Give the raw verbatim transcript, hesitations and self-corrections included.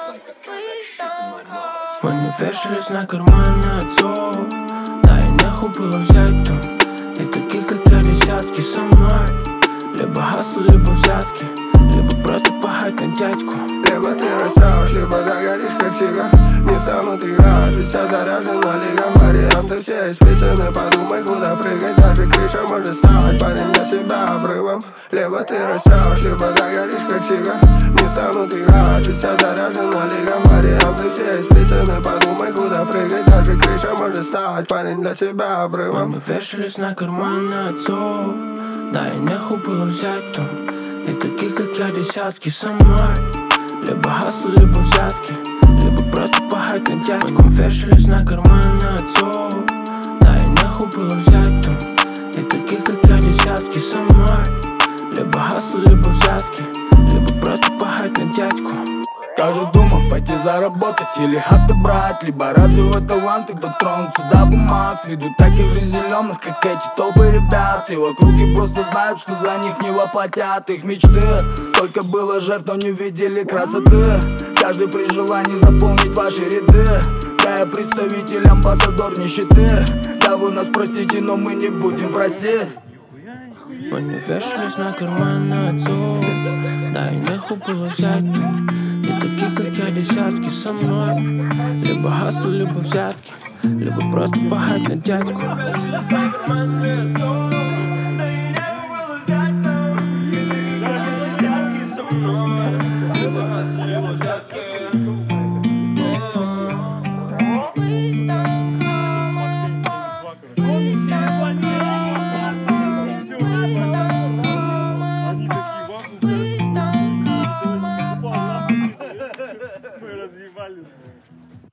Мы не вешались на карманы отцов, да и нехуй было взять там. И таких, как я, десятки со мной. Либо хасл, либо взятки, либо просто пахать на дядьку. Либо ты растешь, либо догоришь как сига. Не станут играть, ведь вся заряжена лига. Варианты все исписаны, подумай, куда прыгать. Даже крыша может стать, парень, для тебя обрывом. Либо ты растешь, либо догоришь как сига. Не станут играть, ведь вся заряжена лига. Варианты все исписаны, подумай, куда прыгать. Даже крыша может стать, парень, для тебя обрывом. Мы вешались на карманы отцов, да и нехуй было взять там. И таких, как я, десятки со мной. Либо хасл, либо взятки, либо просто пахать на дядьку. Мы вешались на карманы отцов, да и нехуй было взять там. И таких, как я, десятки со мной. Либо хасл, либо взятки, либо просто пахать на дядьку. Я же думал пойти заработать или отобрать, либо развивать таланты, дотронуться до бумаг. С виду таких же зеленых, как эти толпы ребят. Все в округе просто знают, что за них не воплотят их мечты. Столько было жертв, но не видели красоты. Каждый при желании заполнить ваши ряды. Я представитель, амбассадор нищеты. Да вы нас простите, но мы не будем просить. Мы не вешались на карманы отцов, да и нехуй было взять там. И таких, как я, десятки со мной. Либо хасл, либо взятки, либо просто пахать на дядьку. Мы вешались на карманы отцов, да и нехуй было взять там. И таких, как я, десятки со мной. Либо хасл, либо взятки. Мы разъебались.